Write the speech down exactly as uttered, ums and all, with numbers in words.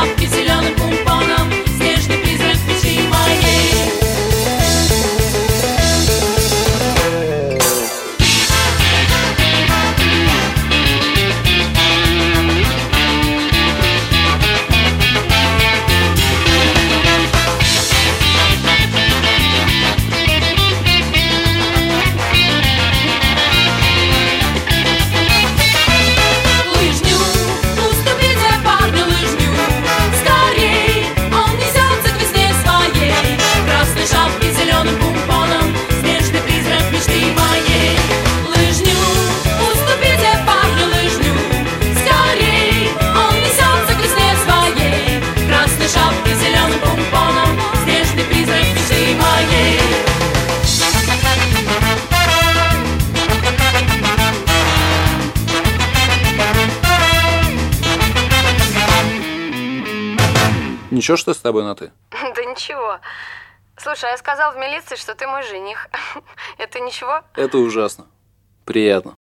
шапке, зеленым помпоном, снежный призрак мечты моей. Ничего, что с тобой на «ты»? Да ничего. Слушай, я сказал в милиции, что ты мой жених. Это ничего? Это ужасно. Приятно.